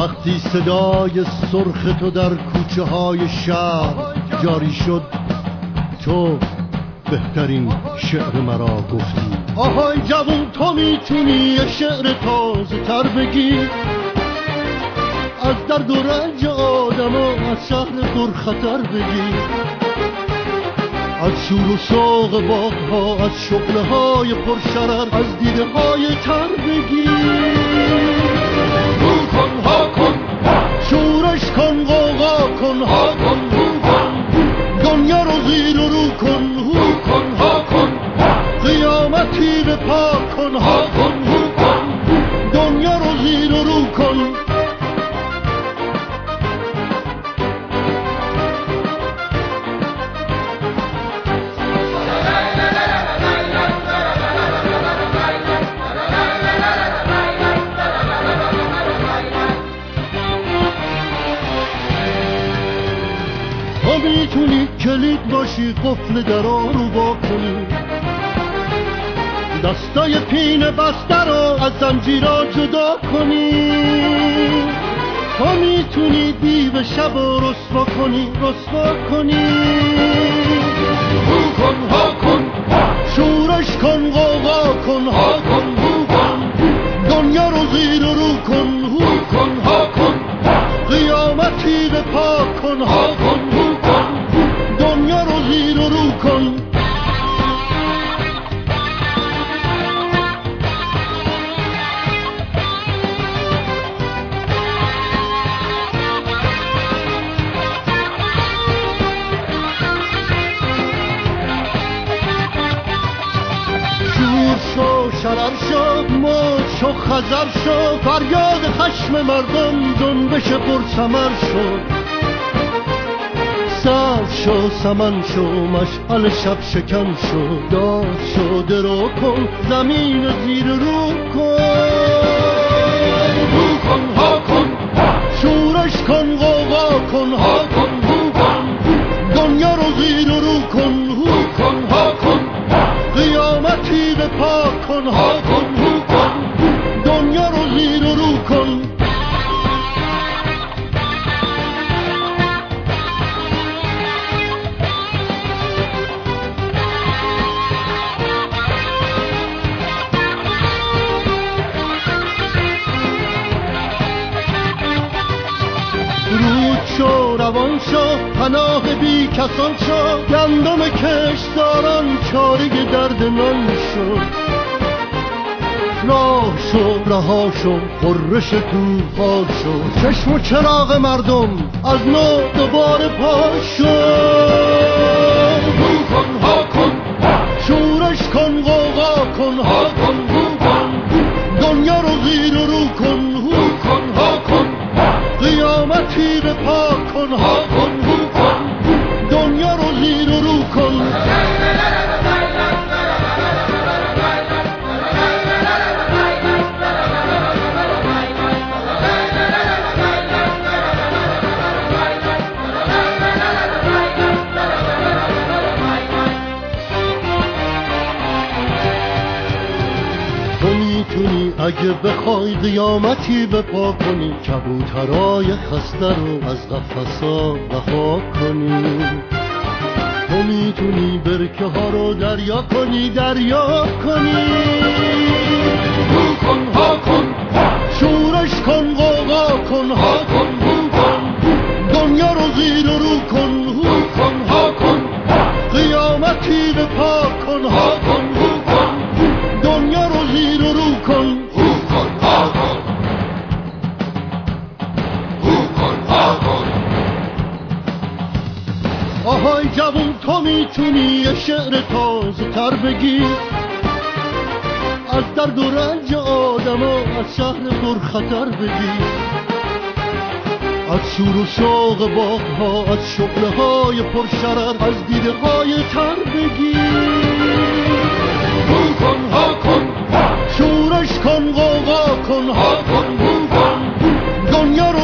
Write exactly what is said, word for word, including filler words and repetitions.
وقتی صدای سرخ تو در کوچه های شهر جاری شد، تو بهترین شعر مرا گفتی. آهای جوون، تو میتونی یه شعر تازه تر بگی، از درد و رنج آدم و از شهر پرخطر بگی، از شور و شوق باغ‌ها، از شغل‌های پرشرر، از دیده‌های تر بگی. رو کن ها کن، شورش کن، غوغا کن ها کن، رو کن دنیا رو زیر و رو کن، رو کن ها کن، قیامتی به پا کن ها کن، رو کن دنیا رو زیر و رو کن. تو میتونی کلید باشی، قفل درا رو با کنی، دستای پینه بسته رو از زنجیرا جدا کنی. تو میتونی دیو شب رو رسوا کنی، رسوا کنی. رو کن ها کن، شورش کن، غوغا کن ها کن، رو کن دنیا رو زیر و رو کن، رو کن ها کن، قیامتی به پا کن ها کن، رو کن دنیا رو زیر و رو کن. شور شو، شرر شو، موج شو، خزر شو، فریاد خشم مردم جنبش پرثمر شد. سر شو، سمن شو، مشعل شب شکن شو، داد شو، درو کن، زمین زیر رو کن. رو کن ها کن، شورش کن، غوغا کن ها کن، رو کن دنیا رو زیر رو کن، رو کن ها کن، قیامتی به پا کن ها کن، رو کن دنیا رو زیر رو کن. رود شو، روان شو، پناه بی کسان شو، گندم کشتاران چاره درد من شو. راه شو، رها شو، خورش توفان شو، چشم و چراغ مردم از نو دوباره پا شو. رو کن ها کن، شورش کن، غوغا کن ها کن، رو کن دنیا رو زیر و رو کن، رو کن ها کن، قیامتی به پا کن ها کن، رو کن دنیا رو زیر و رو کن. اگه بخوای قیامتی به پا کنی، کبوترای خسته رو از قفسا رها کنی. تو میتونی برکه ها رو دریا کنی، دریا کنی. رو کن ها کن، شورش کن، غوغا کن ها کن، رو کن دنیا رو زیر و رو کن، رو کن ها کن، قیامتی به پا کن ها کن، رو کن دنیا رو زیر و رو کن. آهای جوون، تو میتونی یه شعر تازه تر بگی، از درد و رنج آدم و از شهر پرخطر بگی، از شور و شوق باغ‌ها، از شغل‌های پرشرر، از دیده‌های تر بگی. رو کن ها کن، شورش کن، غوغا کن ها کن، رو کن دنیا رو